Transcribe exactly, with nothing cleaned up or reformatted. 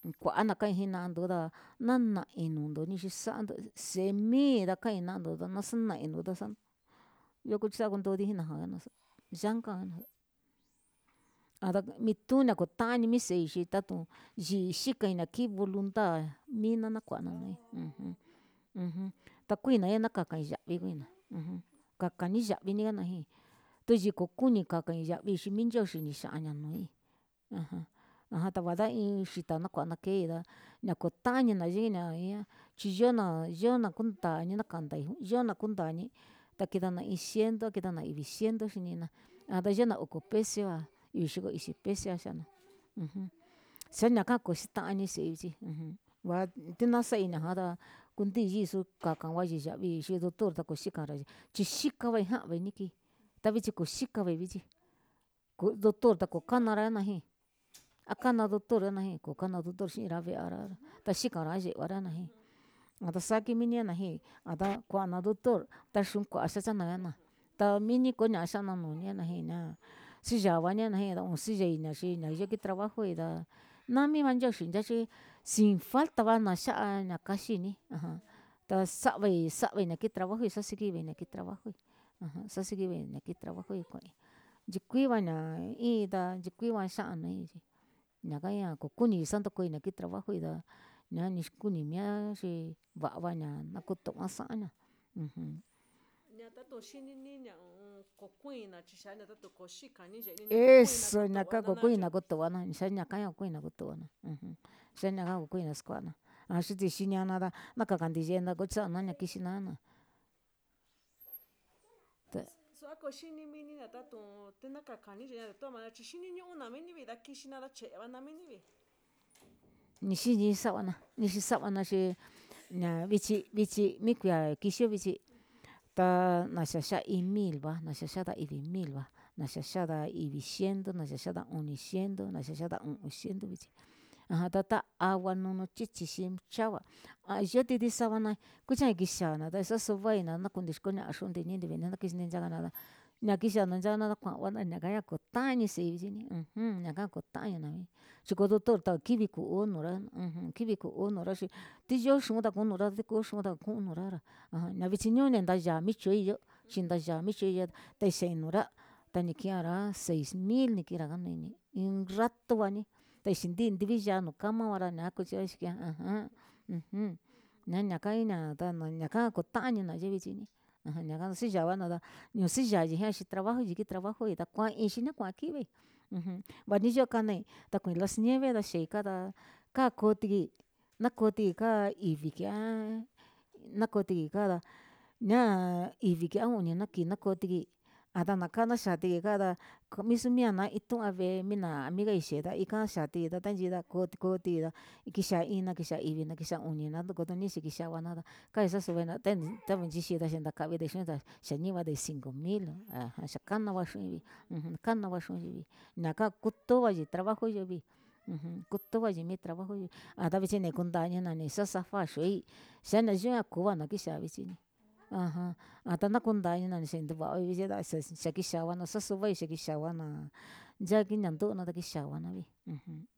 kuana kain jinando nda nana inundo nixixando semii ndakain nando naxana inundo xan yoko xhakundo ndijina jana yanka ada mituna kutani mixe'e tatun yii xhikaina ki voluntad mina na kuana nei ujun ujun takuina na kakai yavi kuina ujun kakani yavi niana jin tuyiko kuni kakai yavi xhi minyoxi nixaña nui ajan ajan tavada iin xhita na kuana keida nakutaña nayina iña chiyona yona kuntaña nakandai yona kundañi takidana iin ciento kidana iin ciento xhinina adayena oko pecio iyiko ixi pecio xana ujun xañaka kuxtani xeichi ujun ngua tinaxeina jada kundiyixu kaka huayi yavi xhi doctor takuxhikara chixhika veijan veiniki tavichi kuxhika vei vichi ku doctor takukanara najin akana doctor najin kukana doctor xhinra vee anra taxhikara yevanra najin adaxaki miniana jin ada kuana doctor taxhukua xaxana tamini kuña xana nuniana jina xiyavaña najina oxiyeina xhi nayiki trabajo ida nami manyoxi yachi sin falta vana xa'a nakaxhini ajan taxavei xavei naki trabajo xaxhikivi naki trabajo ajan xaxikivi naki trabajo kuai yikuivaña inda yikuiva xanai ñakaña kukuni santo kuina ki trabajo ida ñani kuni miaxhi vavaña nakutu maxaña ujun ñatatu xhininiña kokuina xhixana tatuko xhikani yeni eso ñakako kuina kutuana xaña kaña kuina kutuana ujun xaña kuina skuana axhiti xhiñana nada nakandi yena kuxana ña kixhi nana xuako xhini mini natatun tenakakani yena toma xhiniñuna mini vida kixhi nada chevana minivi nixhini sabana nixhi sabana xhi ña vichi vichi mikuia kixhi vichi ta naxaxa iin mil va naxaxada iin mil va naxaxada iin ciento naxaxada uni ciento naxaxada o'on ciento vichi ajan tata agua nunu chichixi chava ayeti ndixavana kucha kixana ndaxaxuvaina nakundixkuña xundinini venena kixni yaganada ñakixana yana kuana ñakaya kutañi xeiyini ujun ñaka kutaña navi chiko doctor takivi kuu onora ujun kivi kuu onora xhi tiyoxuta kunora ndikoxuta kunora ajan ñavichi ñone ndaya michoiyo chindaya michoya texhenora tanikianra seis mil nikinra nganini iin rato vani texhinti ndiviya no kama hora nakuxhexia ajan ujun ñaña kaina tana ñaka kutaña nayivichini ajan ñaka xiyavana ñoxiyayi ñaxhi trabajo yiki trabajo ndakua inxhi nakua kivi ujun vaniyo kane takuin las nieves ndaxhi kada kakoti nakoti ka ivikia nakoti kada ña ivikia uni naki nakoti adana kana xati kada komiximiana itua vee mina amiga ixheda ika xati tatanyida koti koti kixha iina kixha ivina kixha unina ndukunixhi kixhava nada kaxa xuena teni tavixhida xhikavi ndexhenda xheniva de cinco mil ajan xakana vaxhivi ujun kana vaxhivi naka kutovayi trabajo yevi ujun kutovayi mi trabajo adavichi ni kundaña nani xaxafa xuei xana yua kuvana kixa'a vichi ajan atana kundaña nani xhenduvai yinda xakixhavana xaxuvai xakixhavana yakiña nduna ndakixhavana vi ujun.